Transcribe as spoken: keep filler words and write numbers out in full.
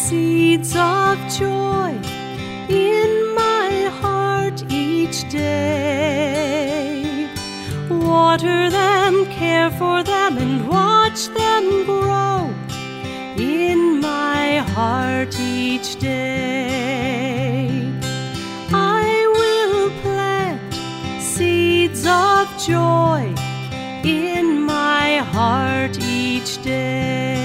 seeds of joy in my heart each day. Water them, care for them, and watch them grow in my heart each day. I will plant seeds of joy in my heart each day.